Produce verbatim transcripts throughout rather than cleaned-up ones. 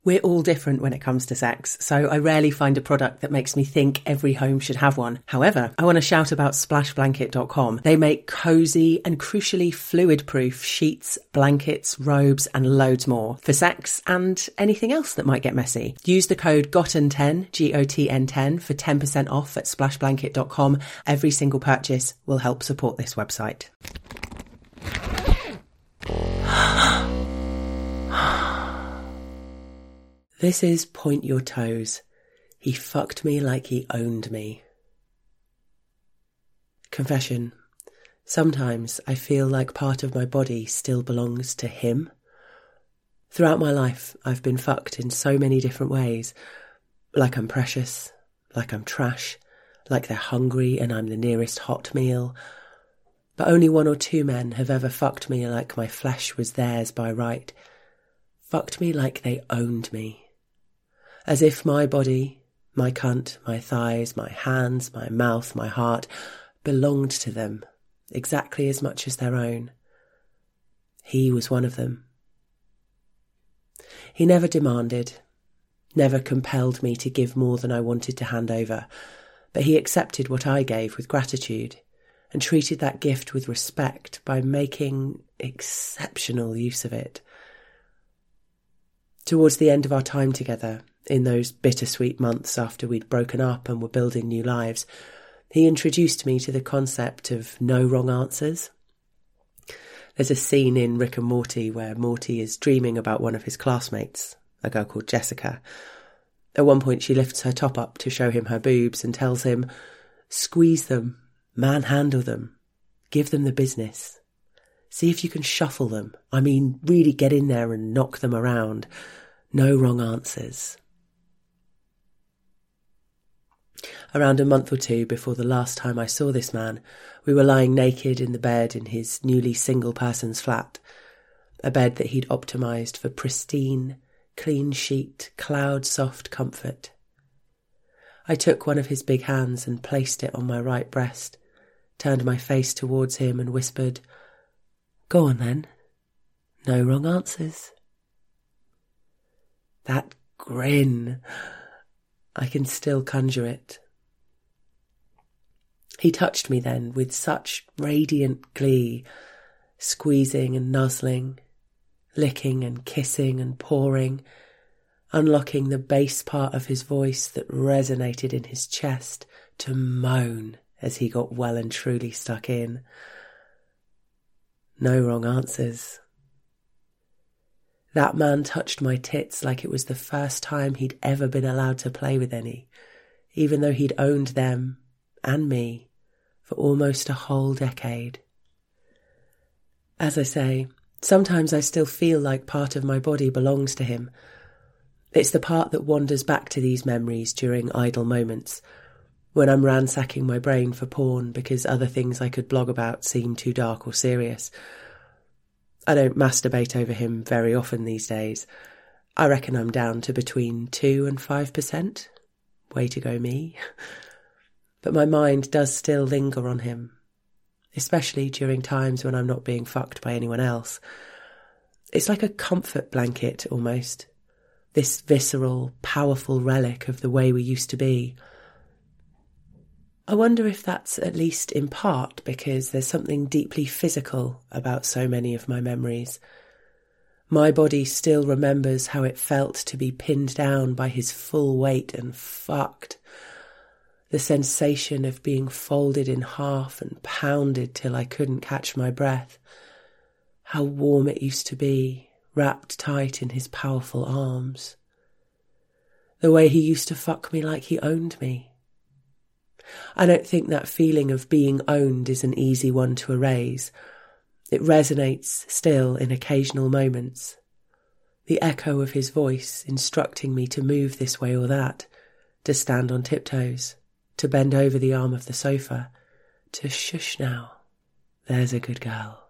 We're all different when it comes to sex, so I rarely find a product that makes me think every home should have one. However, I want to shout about splash blanket dot com. They make cosy and crucially fluid-proof sheets, blankets, robes and loads more for sex and anything else that might get messy. Use the code gotten ten, G O T N ten, for ten percent off at splash blanket dot com. Every single purchase will help support this website. This is Point Your Toes. He fucked me like he owned me. Confession. Sometimes I feel like part of my body still belongs to him. Throughout my life, I've been fucked in so many different ways. Like I'm precious, like I'm trash, like they're hungry and I'm the nearest hot meal. But only one or two men have ever fucked me like my flesh was theirs by right. Fucked me like they owned me. As if my body, my cunt, my thighs, my hands, my mouth, my heart belonged to them exactly as much as their own. He was one of them. He never demanded, never compelled me to give more than I wanted to hand over, but he accepted what I gave with gratitude and treated that gift with respect by making exceptional use of it. Towards the end of our time together, in those bittersweet months after we'd broken up and were building new lives, he introduced me to the concept of no wrong answers. There's a scene in Rick and Morty where Morty is dreaming about one of his classmates, a girl called Jessica. At one point she lifts her top up to show him her boobs and tells him, "Squeeze them, manhandle them, give them the business. See if you can shuffle them. I mean, really get in there and knock them around. No wrong answers." Around a month or two before the last time I saw this man, we were lying naked in the bed in his newly single-person's flat, a bed that he'd optimised for pristine, clean-sheet, cloud-soft comfort. I took one of his big hands and placed it on my right breast, turned my face towards him and whispered, "Go on then, no wrong answers." That grin, I can still conjure it. He touched me then with such radiant glee, squeezing and nuzzling, licking and kissing and pawing, unlocking the bass part of his voice that resonated in his chest to moan as he got well and truly stuck in. No wrong answers. That man touched my tits like it was the first time he'd ever been allowed to play with any, even though he'd owned them and me for almost a whole decade. As I say, sometimes I still feel like part of my body belongs to him. It's the part that wanders back to these memories during idle moments, when I'm ransacking my brain for porn because other things I could blog about seem too dark or serious. I don't masturbate over him very often these days. I reckon I'm down to between two and five percent. Way to go, me. But my mind does still linger on him, especially during times when I'm not being fucked by anyone else. It's like a comfort blanket, almost. This visceral, powerful relic of the way we used to be. I wonder if that's at least in part because there's something deeply physical about so many of my memories. My body still remembers how it felt to be pinned down by his full weight and fucked. The sensation of being folded in half and pounded till I couldn't catch my breath. How warm it used to be, wrapped tight in his powerful arms. The way he used to fuck me like he owned me. I don't think that feeling of being owned is an easy one to erase. It resonates still in occasional moments. The echo of his voice instructing me to move this way or that, to stand on tiptoes, to bend over the arm of the sofa, to shush now, there's a good girl.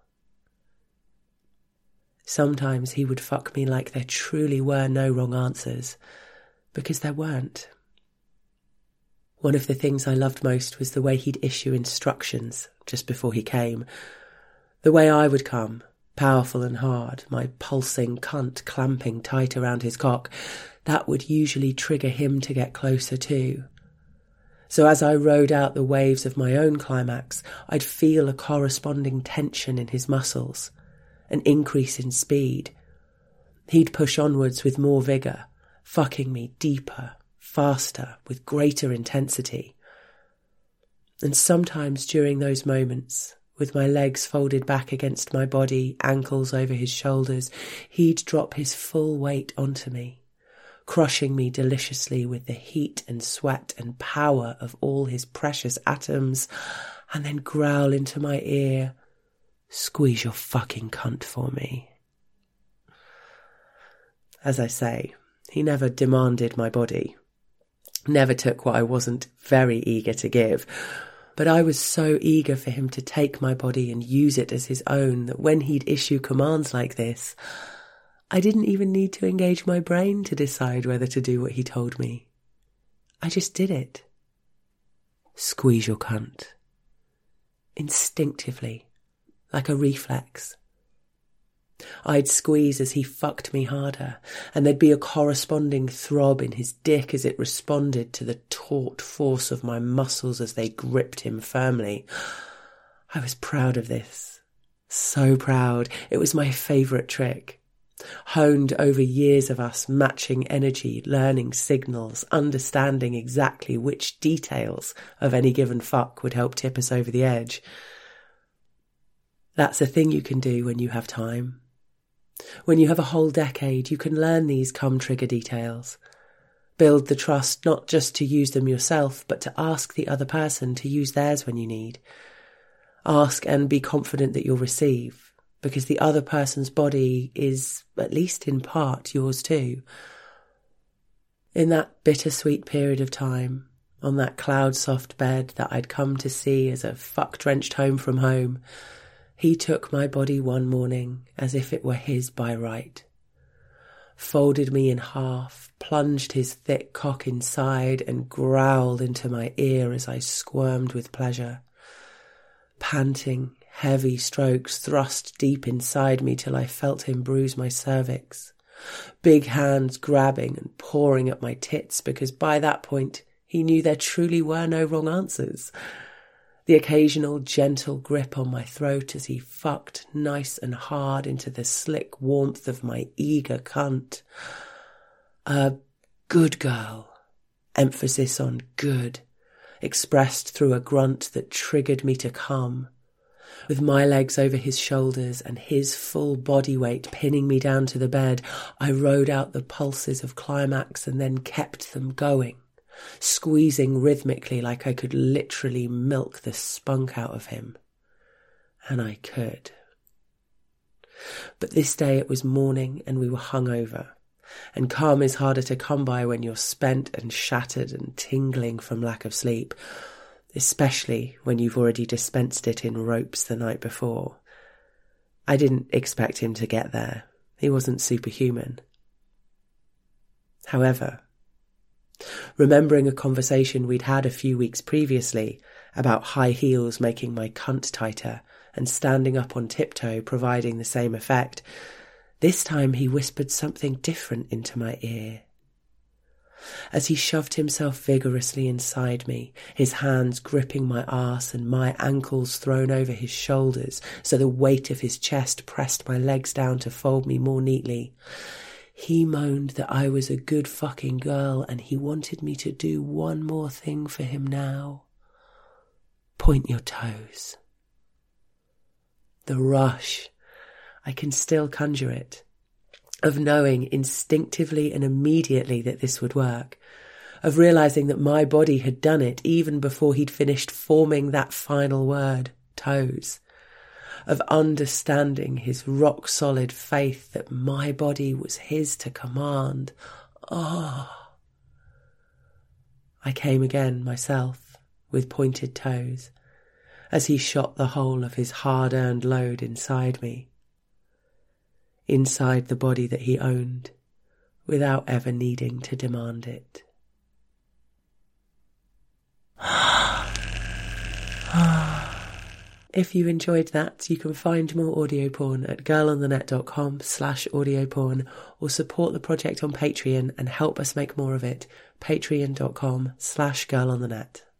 Sometimes he would fuck me like there truly were no wrong answers, because there weren't. One of the things I loved most was the way he'd issue instructions just before he came. The way I would come, powerful and hard, my pulsing cunt clamping tight around his cock, that would usually trigger him to get closer too. So as I rode out the waves of my own climax, I'd feel a corresponding tension in his muscles, an increase in speed. He'd push onwards with more vigour, fucking me deeper, faster, with greater intensity. And sometimes during those moments, with my legs folded back against my body, ankles over his shoulders, he'd drop his full weight onto me, crushing me deliciously with the heat and sweat and power of all his precious atoms, and then growl into my ear, "Squeeze your fucking cunt for me." As I say, he never demanded my body, never took what I wasn't very eager to give, but I was so eager for him to take my body and use it as his own that when he'd issue commands like this, I didn't even need to engage my brain to decide whether to do what he told me. I just did it. Squeeze your cunt. Instinctively, like a reflex. I'd squeeze as he fucked me harder, and there'd be a corresponding throb in his dick as it responded to the taut force of my muscles as they gripped him firmly. I was proud of this. So proud. It was my favourite trick. Honed over years of us matching energy, learning signals, understanding exactly which details of any given fuck would help tip us over the edge. That's a thing you can do when you have time. When you have a whole decade, you can learn these come-trigger details. Build the trust not just to use them yourself, but to ask the other person to use theirs when you need. Ask and be confident that you'll receive, because the other person's body is, at least in part, yours too. In that bittersweet period of time, on that cloud-soft bed that I'd come to see as a fuck-drenched home from home, he took my body one morning as if it were his by right, folded me in half, plunged his thick cock inside and growled into my ear as I squirmed with pleasure. Panting, heavy strokes thrust deep inside me till I felt him bruise my cervix, big hands grabbing and pawing at my tits because by that point he knew there truly were no wrong answers. The occasional gentle grip on my throat as he fucked nice and hard into the slick warmth of my eager cunt. A good girl, emphasis on good, expressed through a grunt that triggered me to come. With my legs over his shoulders and his full body weight pinning me down to the bed, I rode out the pulses of climax and then kept them going, squeezing rhythmically like I could literally milk the spunk out of him. And I could. But this day it was morning and we were hungover, and calm is harder to come by when you're spent and shattered and tingling from lack of sleep, especially when you've already dispensed it in ropes the night before. I didn't expect him to get there. He wasn't superhuman. However, remembering a conversation we'd had a few weeks previously about high heels making my cunt tighter and standing up on tiptoe providing the same effect, this time he whispered something different into my ear. As he shoved himself vigorously inside me, his hands gripping my arse and my ankles thrown over his shoulders so the weight of his chest pressed my legs down to fold me more neatly, he moaned that I was a good fucking girl and he wanted me to do one more thing for him now. Point your toes. The rush, I can still conjure it, of knowing instinctively and immediately that this would work, of realising that my body had done it even before he'd finished forming that final word, toes, of understanding his rock-solid faith that my body was his to command. Oh! I came again myself, with pointed toes, as he shot the whole of his hard-earned load inside me, inside the body that he owned, without ever needing to demand it. If you enjoyed that, you can find more audio porn at girlonthenet.com slash audio porn or support the project on Patreon and help us make more of it, patreon.com slash girlonthenet.